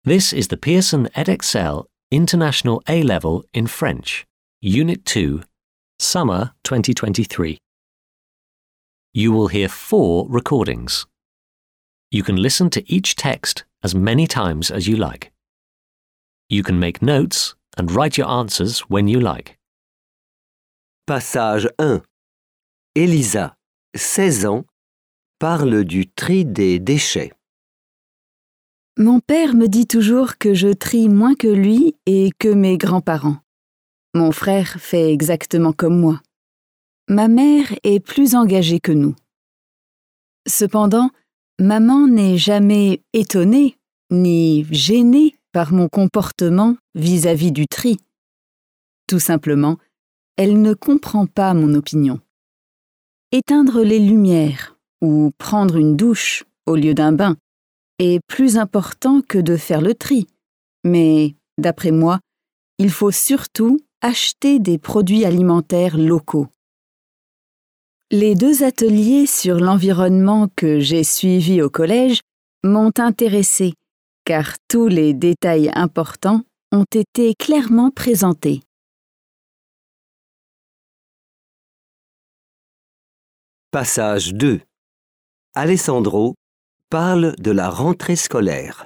This is the Pearson Edexcel International A-Level in French, Unit 2, Summer 2023. You will hear 4 recordings. You can listen to each text as many times as you like. You can make notes and write your answers when you like. Passage 1. Elisa, 16 ans, parle du tri des déchets. Mon père me dit toujours que je trie moins que lui et que mes grands-parents. Mon frère fait exactement comme moi. Ma mère est plus engagée que nous. Cependant, maman n'est jamais étonnée ni gênée par mon comportement vis-à-vis du tri. Tout simplement, elle ne comprend pas mon opinion. Éteindre les lumières ou prendre une douche au lieu d'un bain est plus important que de faire le tri. Mais, d'après moi, il faut surtout acheter des produits alimentaires locaux. Les 2 ateliers sur l'environnement que j'ai suivis au collège m'ont intéressée, car tous les détails importants ont été clairement présentés. Passage 2. Alessandro parle de la rentrée scolaire.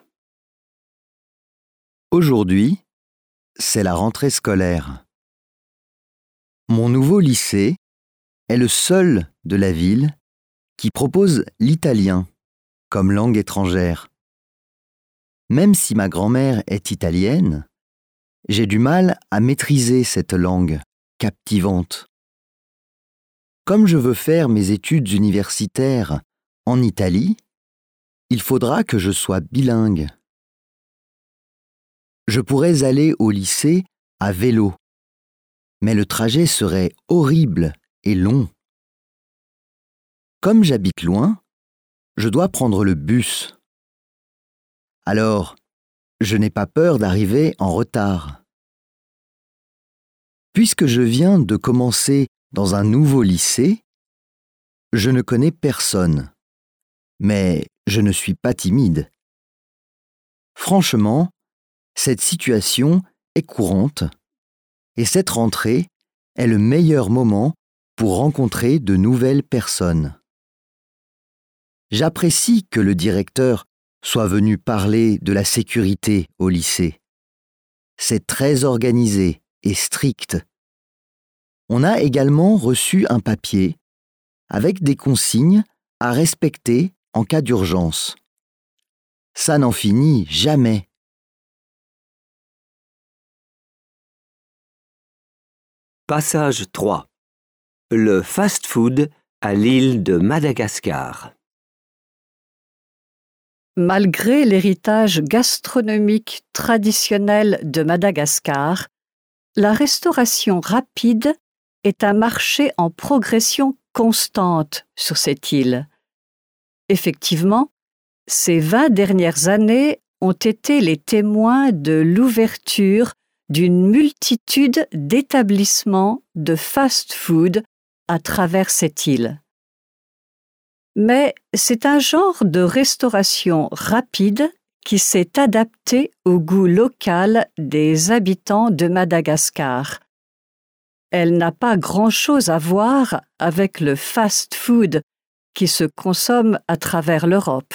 Aujourd'hui, c'est la rentrée scolaire. Mon nouveau lycée est le seul de la ville qui propose l'italien comme langue étrangère. Même si ma grand-mère est italienne, j'ai du mal à maîtriser cette langue captivante. Comme je veux faire mes études universitaires en Italie, il faudra que je sois bilingue. Je pourrais aller au lycée à vélo, mais le trajet serait horrible et long. Comme j'habite loin, je dois prendre le bus. Alors, je n'ai pas peur d'arriver en retard. Puisque je viens de commencer dans un nouveau lycée, je ne connais personne, mais je ne suis pas timide. Franchement, cette situation est courante et cette rentrée est le meilleur moment pour rencontrer de nouvelles personnes. J'apprécie que le directeur soit venu parler de la sécurité au lycée. C'est très organisé et strict. On a également reçu un papier avec des consignes à respecter en cas d'urgence. Ça n'en finit jamais. Passage 3. Le fast-food à l'île de Madagascar. Malgré l'héritage gastronomique traditionnel de Madagascar, la restauration rapide est un marché en progression constante sur cette île. Effectivement, ces 20 dernières années ont été les témoins de l'ouverture d'une multitude d'établissements de fast-food à travers cette île. Mais c'est un genre de restauration rapide qui s'est adapté au goût local des habitants de Madagascar. Elle n'a pas grand-chose à voir avec le fast-food qui se consomme à travers l'Europe.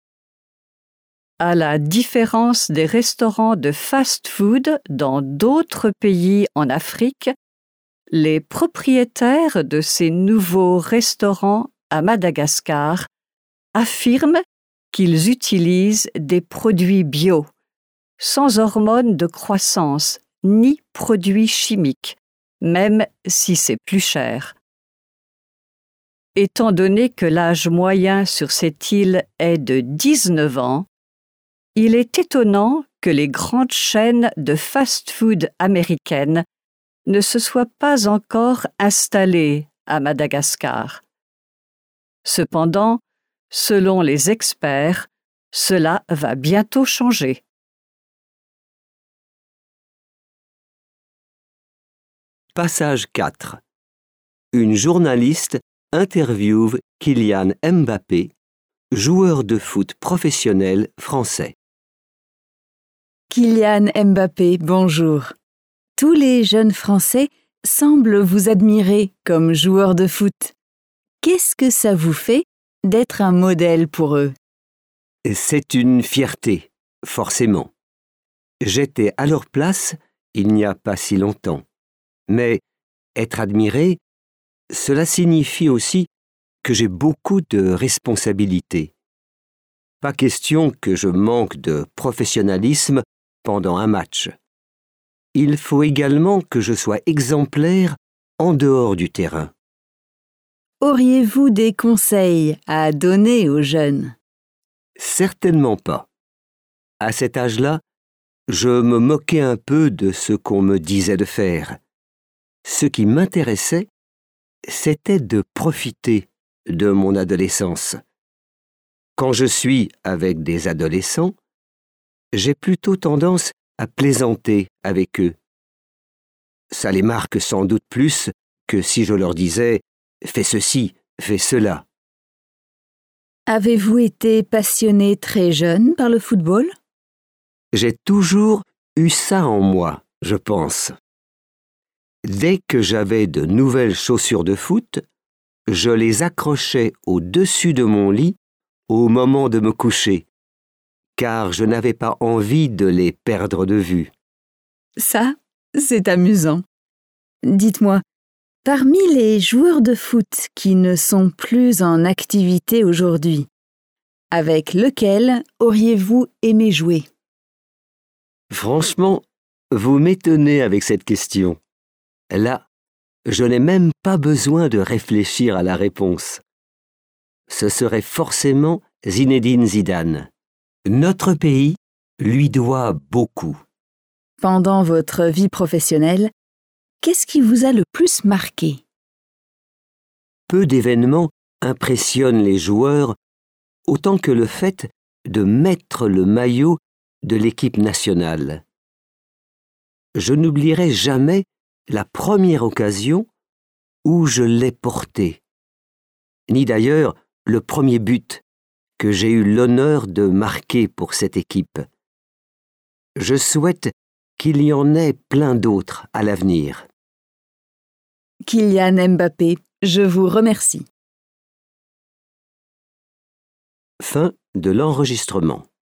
À la différence des restaurants de fast-food dans d'autres pays en Afrique, les propriétaires de ces nouveaux restaurants à Madagascar affirment qu'ils utilisent des produits bio, sans hormones de croissance ni produits chimiques, même si c'est plus cher. Étant donné que l'âge moyen sur cette île est de 19 ans, il est étonnant que les grandes chaînes de fast-food américaines ne se soient pas encore installées à Madagascar. Cependant, selon les experts, cela va bientôt changer. Passage 4. Une journaliste interviewe Kylian Mbappé, joueur de foot professionnel français. Kylian Mbappé, bonjour. Tous les jeunes Français semblent vous admirer comme joueur de foot. Qu'est-ce que ça vous fait d'être un modèle pour eux? C'est une fierté, forcément. J'étais à leur place il n'y a pas si longtemps. Mais être admiré, cela signifie aussi que j'ai beaucoup de responsabilités. Pas question que je manque de professionnalisme pendant un match. Il faut également que je sois exemplaire en dehors du terrain. Auriez-vous des conseils à donner aux jeunes? Certainement pas. À cet âge-là, je me moquais un peu de ce qu'on me disait de faire. Ce qui m'intéressait, c'était de profiter de mon adolescence. Quand je suis avec des adolescents, j'ai plutôt tendance à plaisanter avec eux. Ça les marque sans doute plus que si je leur disais « fais ceci, fais cela ». Avez-vous été passionné très jeune par le football? J'ai toujours eu ça en moi, je pense. Dès que j'avais de nouvelles chaussures de foot, je les accrochais au-dessus de mon lit au moment de me coucher, car je n'avais pas envie de les perdre de vue. Ça, c'est amusant. Dites-moi, parmi les joueurs de foot qui ne sont plus en activité aujourd'hui, avec lequel auriez-vous aimé jouer? Franchement, vous m'étonnez avec cette question. Là, je n'ai même pas besoin de réfléchir à la réponse. Ce serait forcément Zinedine Zidane. Notre pays lui doit beaucoup. Pendant votre vie professionnelle, qu'est-ce qui vous a le plus marqué? Peu d'événements impressionnent les joueurs autant que le fait de mettre le maillot de l'équipe nationale. Je n'oublierai jamais la première occasion où je l'ai porté, ni d'ailleurs le premier but que j'ai eu l'honneur de marquer pour cette équipe. Je souhaite qu'il y en ait plein d'autres à l'avenir. Kylian Mbappé, je vous remercie. Fin de l'enregistrement.